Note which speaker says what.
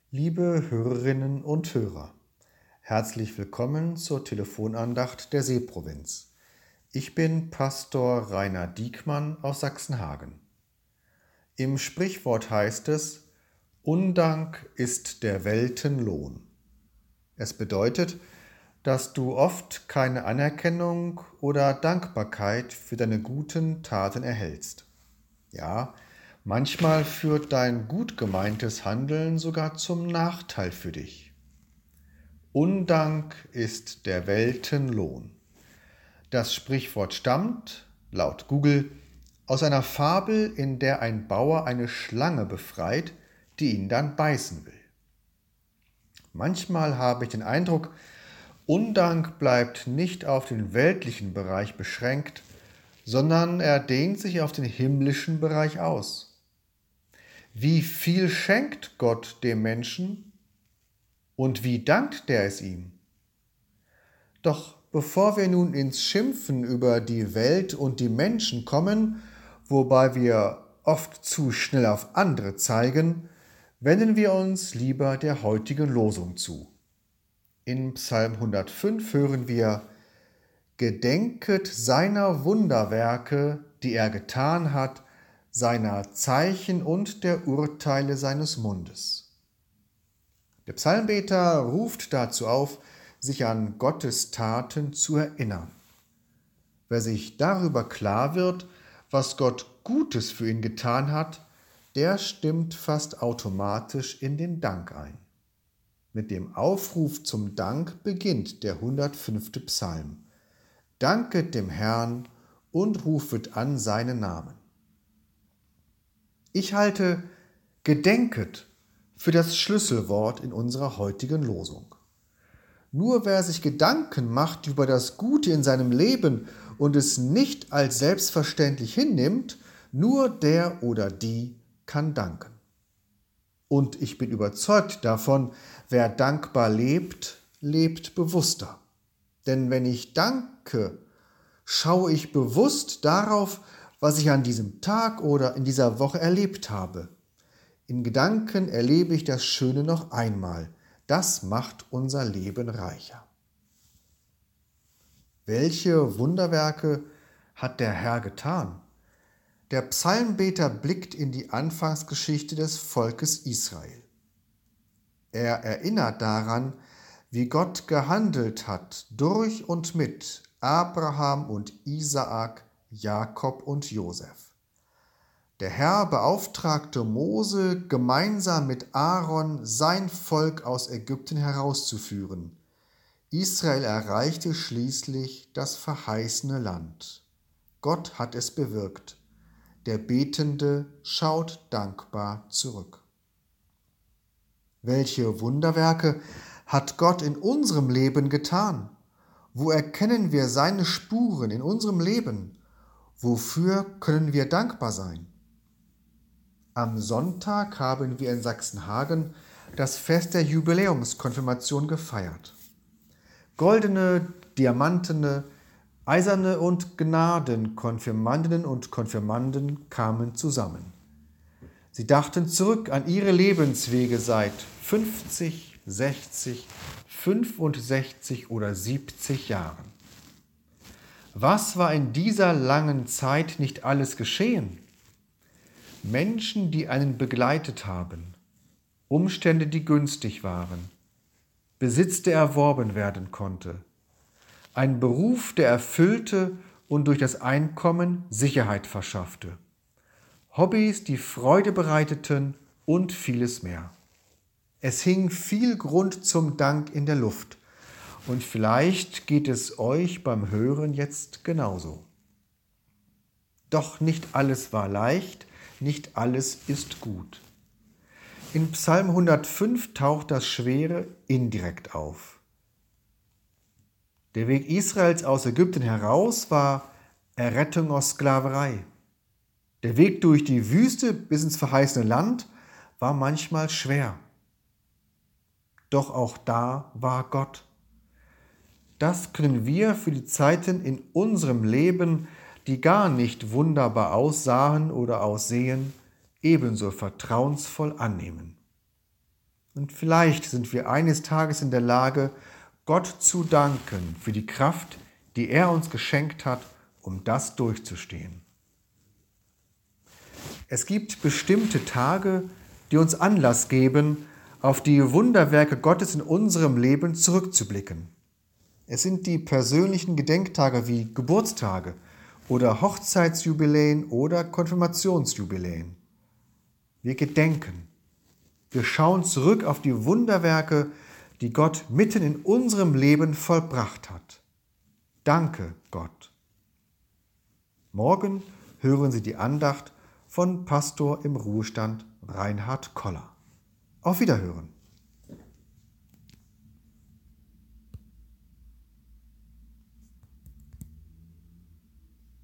Speaker 1: Liebe Hörerinnen und Hörer, herzlich willkommen zur Telefonandacht der Seeprovinz. Ich bin Pastor Rainer Diekmann aus Sachsenhagen. Im Sprichwort heißt es: Undank ist der Welten Lohn. Es bedeutet, dass du oft keine Anerkennung oder Dankbarkeit für deine guten Taten erhältst. Ja, manchmal führt dein gut gemeintes Handeln sogar zum Nachteil für dich. Undank ist der Welten Lohn. Das Sprichwort stammt, laut Google, aus einer Fabel, in der ein Bauer eine Schlange befreit, die ihn dann beißen will. Manchmal habe ich den Eindruck, Undank bleibt nicht auf den weltlichen Bereich beschränkt, sondern er dehnt sich auf den himmlischen Bereich aus. Wie viel schenkt Gott dem Menschen und wie dankt der es ihm? Doch bevor wir nun ins Schimpfen über die Welt und die Menschen kommen, wobei wir oft zu schnell auf andere zeigen, wenden wir uns lieber der heutigen Losung zu. In Psalm 105 hören wir: Gedenket seiner Wunderwerke, die er getan hat, seiner Zeichen und der Urteile seines Mundes. Der Psalmbeter ruft dazu auf, sich an Gottes Taten zu erinnern. Wer sich darüber klar wird, was Gott Gutes für ihn getan hat, der stimmt fast automatisch in den Dank ein. Mit dem Aufruf zum Dank beginnt der 105. Psalm. Danket dem Herrn und rufet an seinen Namen. Ich halte Gedenket für das Schlüsselwort in unserer heutigen Losung. Nur wer sich Gedanken macht über das Gute in seinem Leben und es nicht als selbstverständlich hinnimmt, nur der oder die kann danken. Und ich bin überzeugt davon, wer dankbar lebt, lebt bewusster. Denn wenn ich danke, schaue ich bewusst darauf, was ich an diesem Tag oder in dieser Woche erlebt habe. In Gedanken erlebe ich das Schöne noch einmal. Das macht unser Leben reicher. Welche Wunderwerke hat der Herr getan? Der Psalmbeter blickt in die Anfangsgeschichte des Volkes Israel. Er erinnert daran, wie Gott gehandelt hat durch und mit Abraham und Isaak, Jakob und Josef. Der Herr beauftragte Mose, gemeinsam mit Aaron sein Volk aus Ägypten herauszuführen. Israel erreichte schließlich das verheißene Land. Gott hat es bewirkt. Der Betende schaut dankbar zurück. Welche Wunderwerke hat Gott in unserem Leben getan? Wo erkennen wir seine Spuren in unserem Leben? Wofür können wir dankbar sein? Am Sonntag haben wir in Sachsenhagen das Fest der Jubiläumskonfirmation gefeiert. Goldene, diamantene, eiserne und Gnadenkonfirmandinnen und Konfirmanden kamen zusammen. Sie dachten zurück an ihre Lebenswege seit 50, 60, 65 oder 70 Jahren. Was war in dieser langen Zeit nicht alles geschehen? Menschen, die einen begleitet haben, Umstände, die günstig waren, Besitz, der erworben werden konnte, ein Beruf, der erfüllte und durch das Einkommen Sicherheit verschaffte, Hobbys, die Freude bereiteten und vieles mehr. Es hing viel Grund zum Dank in der Luft und vielleicht geht es euch beim Hören jetzt genauso. Doch nicht alles war leicht, nicht alles ist gut. In Psalm 105 taucht das Schwere indirekt auf. Der Weg Israels aus Ägypten heraus war Errettung aus Sklaverei. Der Weg durch die Wüste bis ins verheißene Land war manchmal schwer. Doch auch da war Gott. Das können wir für die Zeiten in unserem Leben, die gar nicht wunderbar aussahen oder aussehen, ebenso vertrauensvoll annehmen. Und vielleicht sind wir eines Tages in der Lage, Gott zu danken für die Kraft, die er uns geschenkt hat, um das durchzustehen. Es gibt bestimmte Tage, die uns Anlass geben, auf die Wunderwerke Gottes in unserem Leben zurückzublicken. Es sind die persönlichen Gedenktage wie Geburtstage oder Hochzeitsjubiläen oder Konfirmationsjubiläen. Wir gedenken. Wir schauen zurück auf die Wunderwerke, die Gott mitten in unserem Leben vollbracht hat. Danke, Gott. Morgen hören Sie die Andacht von Pastor im Ruhestand Reinhard Koller. Auf Wiederhören.